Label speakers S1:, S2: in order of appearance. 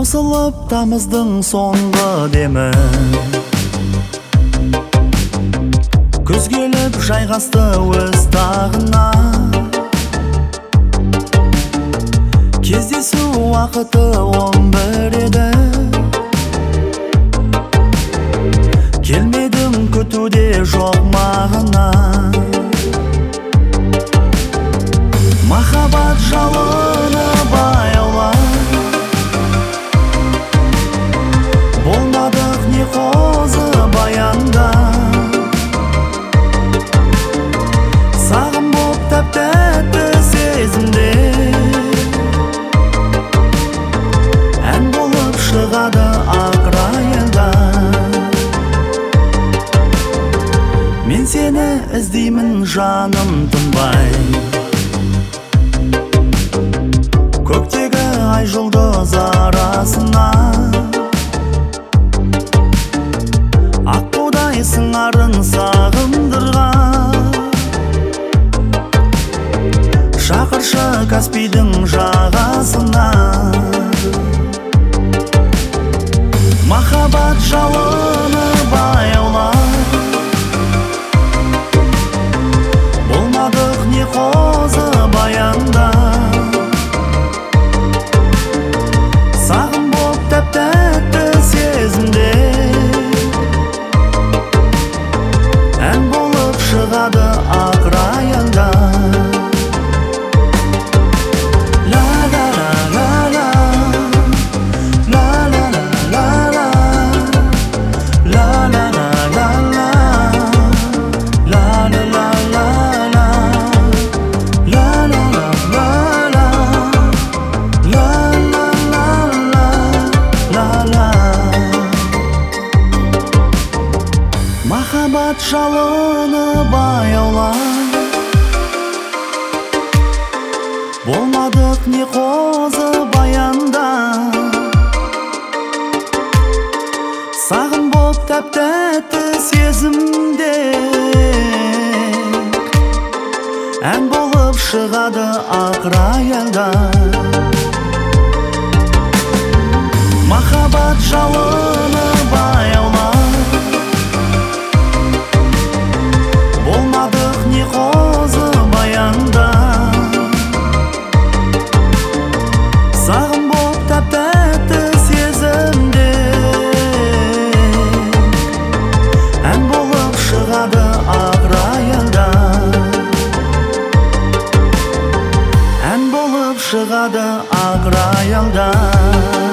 S1: таусылып тамыздың соңғы демі, күз келіп жайғасты өз тағына. Кездесу уақыты 11 еді, келмедің күтуде жоқ мағына. Махаббат жалыны баяулар, болмадық не қозы баянда. Сағым боп тәп-тәтті сезімде, ән болып шығады ақырайында. Мен сені іздеймін жаным тынбай, көктегі ай жұлдыз арасына. Аққудай сыңарын сағындырған, шақыршы Каспийдің жағасына. Махаббат жалыны баяулар, болмадық не қозы баянда. Сағым боп тәп-тәтті сезімде, ән болып шығады ақырайында. Махаббат жалыны баяулар, болмадық не қозы баянда. Сағым боп тәп-тәтті сезімде, ән болып шығады ақырайында. Махаббат жалыны баяулар, болмадық не қозы баянда. Сағым боп тәп-тәтті сезімде, ән болып шығады ақырайында. Ән болып шығады ақырайында.